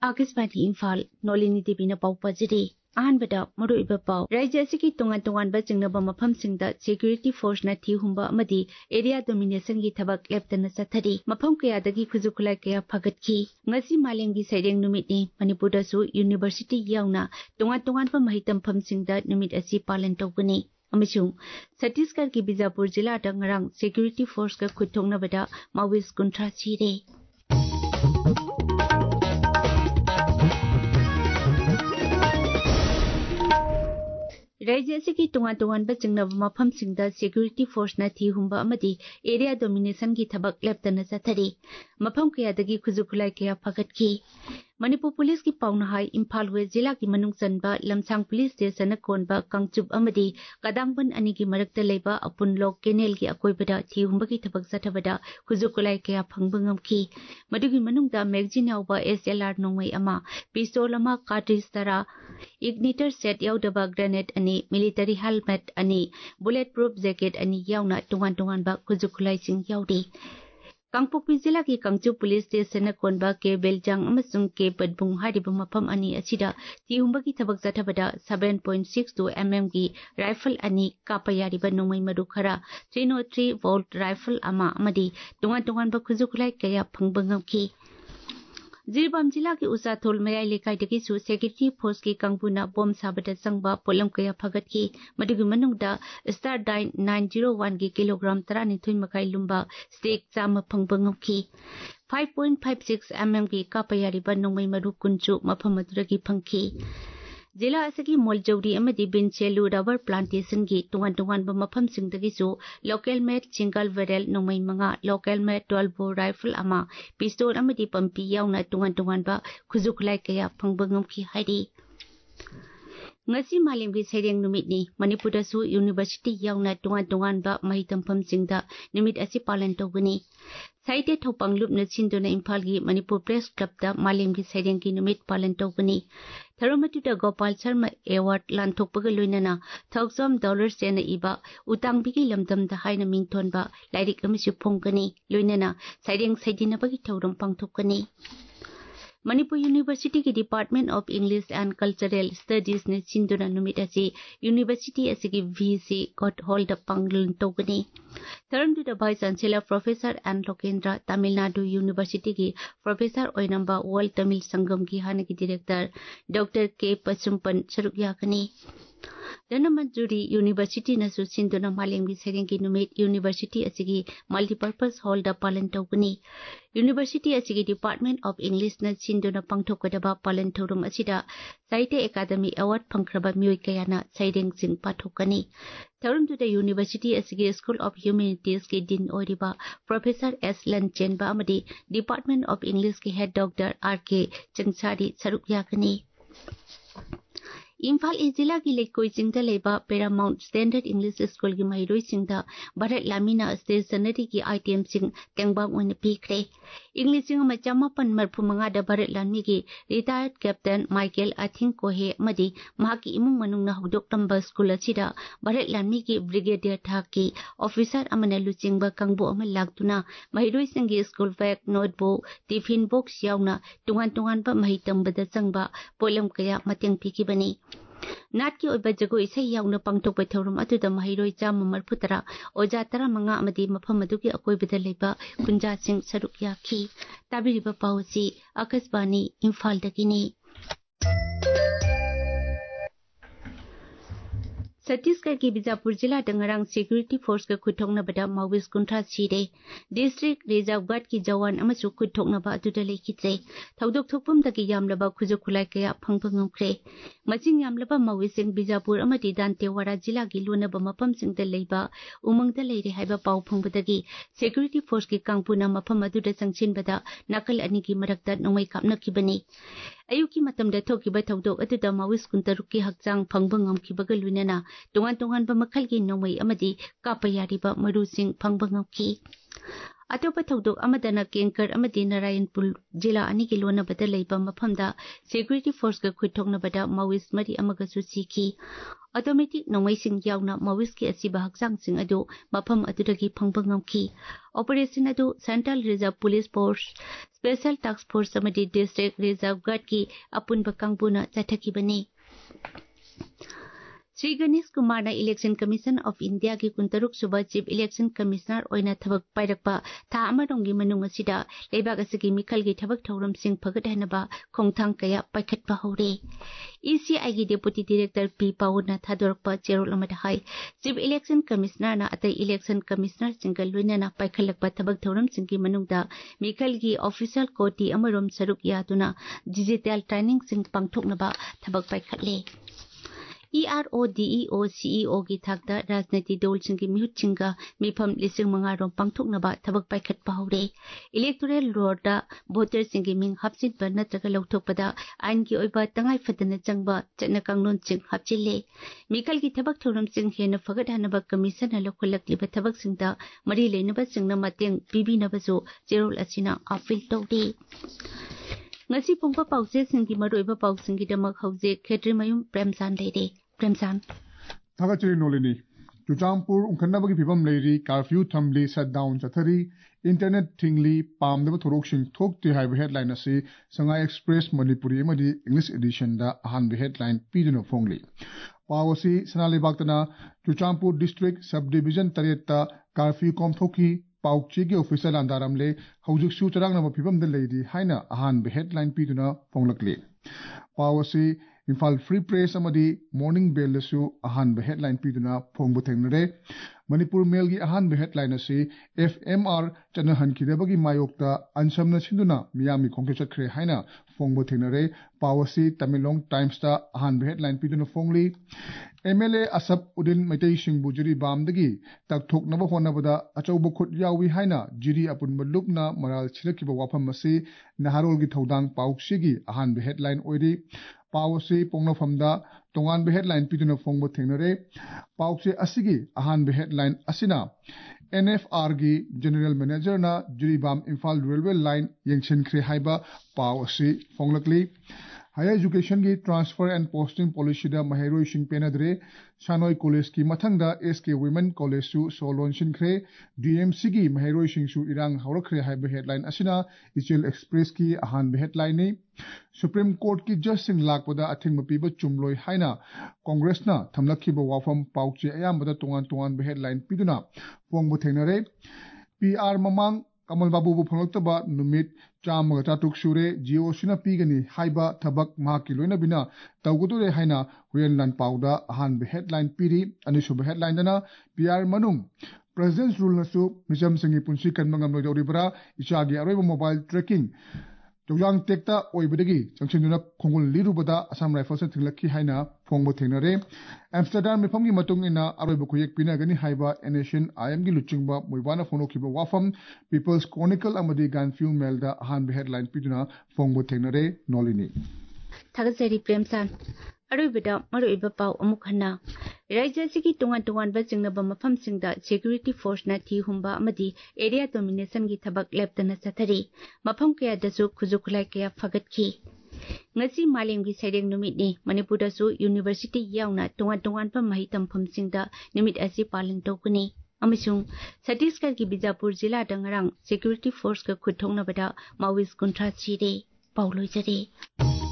आकाशवाणी इम्फाल नोलिनी देवीना पाउ पाजरी अहनबदा मरुइबा पाउ राज्य असि की तोंगान चिंगनबा मफमसिंगदा सिक्युरिटी फोर्सना थिहुंबा अमदी एरिया डोमिनेशन की थबक लेप्तना चथरी मफम कयादगी खुजुखुलाई कया फगतखी ngasi मालेंगी सैरेंग नुमितनी मणिपुरदसु यूनिवर्सिटी याउना तोंगान महितम फमसिंगदा नुमित असि पालन तौगनी अमसुंग छत्तीसगढ़ की बीजापुर जिला नरंग सिक्युरिटी फोर्स का खुथोंगनबदा माविस कुंट्रा सीरे राज्य की तोंगान चिंगनब मफमसिंगदा सिक्युरिटी फोर्सना थिहुंबा अमदी एरिया डोमिनेशन की थबक लेप्तना चथरी मफम कयादगी खुजुखुलाई कया फगतखी मणिपुर पुलिस की पाउनहाई इम्फाल वेस्ट जिला की मनुंग चनबा लमसांग पुलिस स्टेशन कोनबा कंगचुब अमदी कदांगबन अनि की मरक्ता लेबा अपुनलोक केनेल की अकोइबदा थिहुंबा की थबक चथबदा खुजुखुलाई कया फंगबा ngamखी मदुगी मनुंगदा मैगजीन यावबा SLR नोंगमै अमा पिस्तोल अमा कार्ट्रिज तरा इग्निटर सेट यावदबा ग्रेनेड अनि मिलिटरी हेलमेट अनि बुलेट प्रूफ जैकेट अनि यावना तोंगान बा खुजुखुलाई सिंग यावदी कांगपोकपी जिला की कंगचुब पुलिस स्टेशन कोनबा के बेलजांग अमसुंग के पदबुंग हारिबा मफम अनि असिदा थिहुंबा की थबक चथबदा 7.62 mm की राइफल अनि कापा यारिबा नोंमै मरु खरा 303 वोल्ट राइफल अमा अमदी तोंगान बा खुजुखुलाई कया फंगबा ngamखी जिरीबाम जिला की उसाथोल मयाई लेकाइदगी सु सिक्युरिटी फोर्स की कंगबुना बॉम साबदा संगबा पोलम कया फगतखी मदुगी मनुंगदा स्टार डाइन 901 की किलोग्राम 12 मखाई लुम्बा स्टेक चाम फंगबा ngamखी 5.56 mm की कापयारिबा नोंमै मरु कुंचु मफम मदुरगी फंगखी जिला असगी मोलजौरी अमदी बिनचेलु रबर प्लांटेशन की तोंगान मफम सिंगदगिसु लोकल मेड सिंगल वेरेल नोंमै मंगा लोकल मेड 12 बोर राइफल अमा पिस्तोल अमदी पंपी याउना तोंगान बा खुजुखुलाई कया फंगबा ngamखी हाइदी ngasi malimgi saireng numitni manipurdasu university yauna tong ba mahitampham singda numit asi palan tawgani saite thopang lupna chinduna imphal gi manipur press club da malimgi saireng gi numit palan tawgani tharomatu da gopal sharma award lanthokpaga loinana $1000 sena iba utangbi gi lamdam da haina mingthon ba lairik amisi phongkani loinana saireng saidina bagi thauram pangthokani Manipur university की department of English and cultural studies ने चिंदुना नुमित असी university असिगी VC कोट होल्ड पंगलुन तोगनी थर्म to the vice chancellor professor N Lokendra Tamil Nadu university की प्रोफेसर ओइनंबा वर्ल्ड तमिल संगम की हाने की डायरेक्टर डॉक्टर के पचुम्पन सरुक याकनी धनमंजुरी यूनिवर्सिटी नसु सिंधुना मालेंगी सेरेंगी नुमित यूनिवर्सिटी असिगी मल्टीपर्पज हॉल द पालन तौगनी यूनिवर्सिटी असिगी डिपार्टमेंट ऑफ इंग्लिश न सिंधुना पंगथोकदबा पालन थौरम असिदा साहित्य एकेडमी अवार्ड फंख्रबा मियोय कयाना साइरेंग सिंग पाठोकनी थौरम टू द यूनिवर्सिटी असिगी स्कूल ऑफ ह्यूमैनिटीज के डीन ओरिबा प्रोफेसर एस लनचेनबा अमदी डिपार्टमेंट ऑफ इंग्लिश के हेड डॉक्टर RK चंगसारी सरुक याकनी इम्फाल ईस्ट जिला की लेकोई चिंगदा लेबा पैरामाउंट स्टैंडर्ड इंग्लिश स्कूल की महिरोई चिंगदा भारत लामिना स्टेशनरी की आइटम सिंग तेंगबांग ओइन पीखरे इंग्लिश सिंग मचामापन मरफुमंगा द भारत लामी की रिटायर्ड कैप्टन माइकल अथिंग कोहे मदी महाकी इमुंग मनुंग ना हुदोक्तंबा स्कूल असिदा भारत लामी की ब्रिगेडियर थाक की ऑफिसर अमने लुचिंगबा कंगबो अमन लागतुना महिरोई सिंग की school bag notebook tiffin box याउना तोंगान बा महितंबदा संगबा पोलम कया मतेंग पीखिबनी नाट की ओइबा जगो इसै याउना पांगथोकबा थौरम अतुदा महिरोई चाम मरफुतरा ओजा 15 अमदी मफम अदुगी अकोइबदा लेबा कुंजा सिंग सरुक याखी ताबिरिबा पाउसी आकाशवाणी इम्फाल दगिनी छत्तीसगढ़ की बीजापुर जिला दंगरंग सिक्योरिटी फोर्स के खुथोंगनबदा माविस कुंट्रा सीरे डिस्ट्रिक्ट रिजर्व गार्ड की जवान अमसु खुथोंगनबा अदुदा लेखित्रे थौदोक थोकपम दगी यामलबा खुजुखुलाई कया फंगबा ngamkhre मचिंग यामलबा माविसिंग बीजापुर अमदी दांतेवाड़ा जिला की लोनबा मफम सिंगदा लेबा उमंगदा लेरे हाइबा पाउ फंगबदगी सिक्योरिटी फोर्स की कांगपुना मफम अदुदा संगसिनबदा नकल अनि की मरक्ता नोंमै कापनखिबनी अयुकी मतमदा थोकिबा थौदोक अदुदा माविस कुंतरुक की हकचांग फंगबा ngamखिबगा लुइनना तोंगान बा मखल की नोंमै अमदी कापयारिबा मरुसिंग फंगबा ngamखी अतोप थौदोक अमदना केंकर अमदी नारायणपुर जिला अनि की लोनबदा लेबा मफमदा सिक्योरिटी फोर्स का खुथोंगनबदा माओइस्ट मरी अमगसु सिखी ऑटोमेटिक नोंगमैसिंग यावना माओइस्ट की असिबा हक्सांगसिंग अदो मफम अदुदगी फंगबा ngamखी ऑपरेशन अदो central reserve police force special task force अमदी डिस्ट्रिक्ट रिजर्व गार्ड की अपुनबा कांगबुना चथकीबनी श्री गणेश कुमार ने इलेक्शन कमीशन ऑफ इंडिया की कुंतरुक सुबह चीफ इलेक्शन कमिश्नर ओइना थबक पाइरकपा था अमरोंगी मनुंग असिदा लेबाग असगी मिखल की थबक थौरम सिंह फगदहनबा खोंगथांग कया पाइखटपा हौरे ईसीआई की डेप्यूटी डायरेक्टर पी पाउना थादोरकपा चेरोल अमदा हाई चीफ इलेक्शन कमिश्नर ना अतै इलेक्शन कमिश्नर सिंगल लोइनाना पाइखलकपा थबक थौरम सिंह की मनुंगदा मिखल की ऑफिशियल कोटी अमरोम सरुक यादुना डिजिटल ट्रेनिंग सिंह पांगथोकनबा थबक पाइखटले ERODEO CEO की थाकता राजनीति दल सिंह मिहुतसिंगा मिफम लिसिंग मंगारों पांगथोकनबा थबक पाइखटपा हौरे इलेक्टोरल रोडा वोटर सिंह मिंग हापसिनबा नत्रगा लौथोकपदा आइन की ओइबा तंगाई फदना चंगबा चटना कांगलोन सिंह हापचिले मिखल की थबक थौरम सिंह हेन फगदहनबा कमीशन लखोलकलिबा थबक सिंगदा मरी लेनबा सिंगना मतेंग पीबीनबसु चेरोल असिना अपील तौदे ngasi pungpa pause singki maroiba pausingi damak hauze khetri mayum premsan leide premsan thagachiri nolini chuchampur unkhanabagi phibam leiri curfew thamli shutdown chathari internet thingli pamdaba thorok sing thokte haiba headline ase sangai express manipuri amadi english edition da ahan headline piduna phongli pawasi sanalibaktana chuchampur district subdivision taretta curfew komthoki पाउची के officer अंदारमले हौजुकसु चरांगनबा फिबमदा लेदी हाइना अहानबे headline पीदुना फोंगलकले पावसी इम्फाल फ्री प्रेस अमदी मॉर्निंग बेलदसु अहानबे हेडलाइन पीदुना फोंगबु थेंगनरे मणिपुर मेल की अहानबे हेडलाइन असी FMR चनहनखिदबगी मायोक्ता अनसमना सिंदुना मियामी खोंगते चखरे हाइना फोंगबु थेंगनरे पावसी तमिलोंग टाइम्स ता अहानबे हेडलाइन पीदुना फोंगली MLA असब उदिन मैतई सिंहबु जिरी बामदगी तकथोकनबा होनबदा अचौब खुद यावी हाइना जिरी अपुनबा लुपना मराल छिलकिबा वाफम असी नहारोल की थौदांग पाउक्सीगी अहानबे हेडलाइन ओइरी पावसी पोंगनफमदा तोंगानबे हेडलाइन पीदुना फोंगबु थेंगनरे पाउक्से असिगी अहानबे हेडलाइन असिना NFR की जनरल मैनेजर ना जिरीबाम इम्फाल रेलवे लाइन यंगशनख्रे हाइबा पावसी फोंगलकली हायर एजुकेशन की ट्रांसफर एंड पोस्टिंग पॉलिसी दा महेरोई सिंह पेनद्रे शानोई कॉलेज की मथंगदा SK वुमेन कॉलेज सु सोलोन सिंखरे DMC की महेरोई सिंह सु इरांग हौरखरे हाइबा हेडलाइन असिना इचेल एक्सप्रेस की अहान हेडलाइन ने सुप्रीम कोर्ट की जज सिंह लाकपदा अथिंग मपीबा चुमलोई हाइना कांग्रेसना थमलखिबा वाफम पाउचे अयामबदा तोंगान हेडलाइन पीदुना फोंगबु थेंगनरे PR ममांग कमल बाबू फंगलक्तबा नुमित चामगा चातुक सुरे GOC पीगनी हाइबा थबक माकी लोइना बिना तौगदुरे हाइना हुयन लान पाउदा अहानबे हेडलाइन पीरी अनिसुब हेडलाइन दना PR मनुंग प्रेसिडेंट्स रूल नसु मिचम सिंगी पुंसी कनमंगम लोइदौरिबरा इचागी अरोइबा मोबाइल ट्रैकिंग जोजांग टेक्ता ओइबदगी चंगसिनदुना खोंगुल लिरुबदा असम राइफल्स थिंगलखी हाइना फोंगबो थेंगनरे एम्स्टरडाम मिफमगी मतुंगिना अरोइबा खुयेक पिनागनी हाइबा NASN IM की लुचिंगबा मोइबाना फोनोखिबा वाफम पीपल्स क्रॉनिकल अमदी गानफ्यू मेलदा अहानबे हेडलाइन पिदुना फोंगबो थेंगनरे नोलिनी थागसरी प्रेमसान अरोइबदा मरोइबा पाउ अमुक हन्ना राज्य की तोंगान बचिंगनबा मफमसिंगदा सिक्योरिटी फोर्स ना थी हुंबा अमदी एरिया डोमिनेशन की थबक लेप्तना चथरी मफम कयादसु खुजुखुलाई कया फगतखी ngasi malemgi saideng numitni manipurdasu university yauna tongan mahi tamphumsingda numit asi paling tokuni amasung Chhattisgarh ki Bijapur jila dangarang security force ka khuthongnabada Maoist kuntra chire pauloi jare